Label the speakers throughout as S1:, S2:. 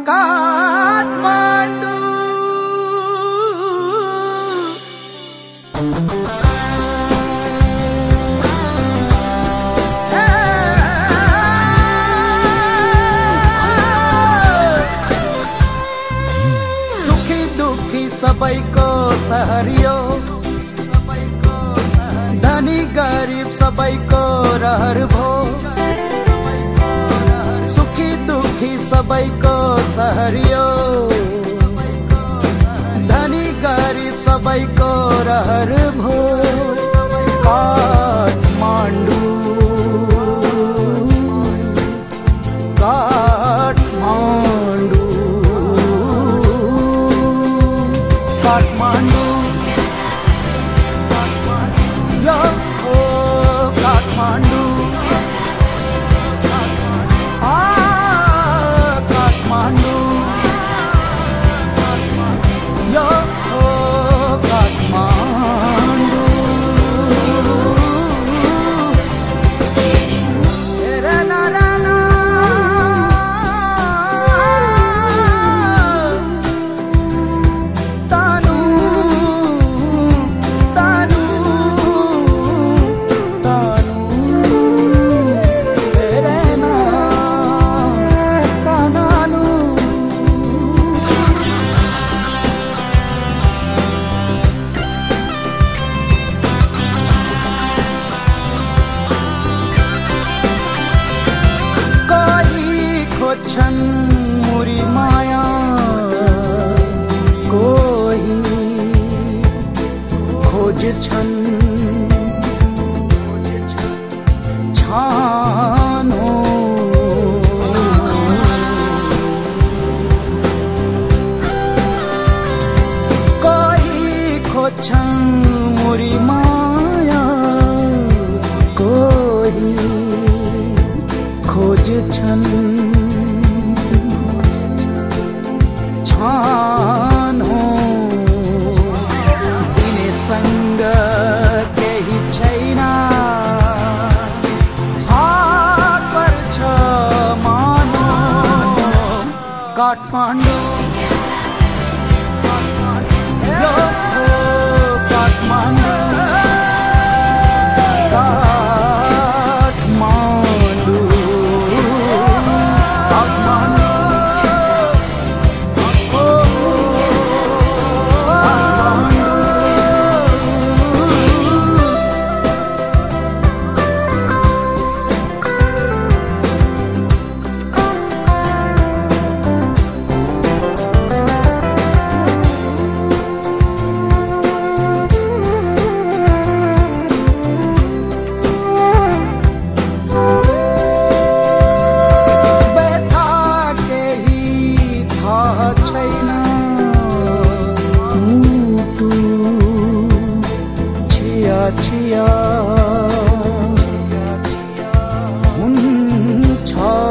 S1: काठमाडौँ सुखी दुखी सबैको सहरियो धनी गरीब सबैको रहर भो सुखी दुखी सबैको सहरियो धनी गरीब सबैको रहर भो काठमाडौँ काठमाडौँ काठमाडौँ यो हो काठमाडौँ छन् मुरी माया कोही खोज्छन् छानो कोही खोज्छन् मुरी माया कोही खोज्छन् छानो तिमीसँग केही छैन हात पर्छ मानो काठमाडौँ यो हो काठमाडौँ छिया हुन्छ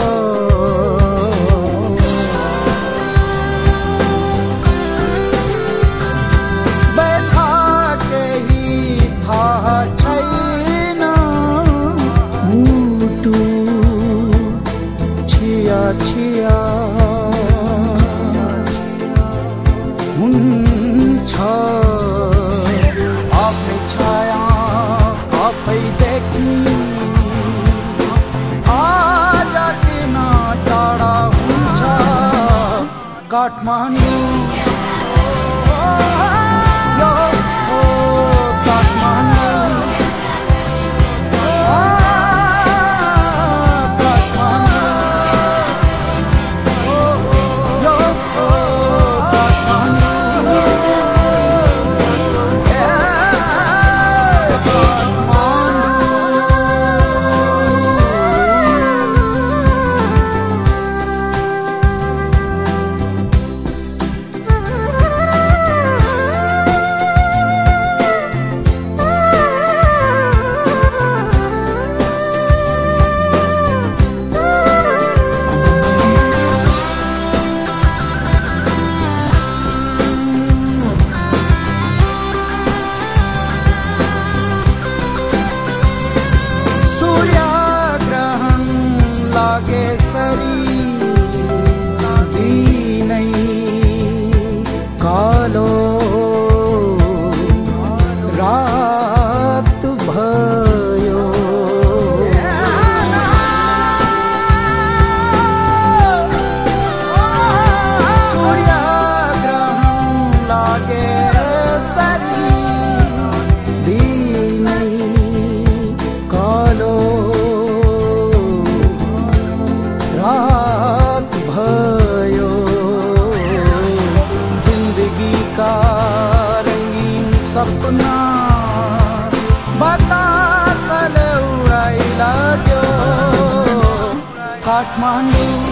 S1: बैठा केही थाहा छैन मुटु छिया छिया हुन्छ आफ्नै छाया आफै देखी आज किन टाढा हुन्छ काठमाडौँ यो हो काठमाडौँ सपना बतासले उडाइ लाग्यो काठमाडौँ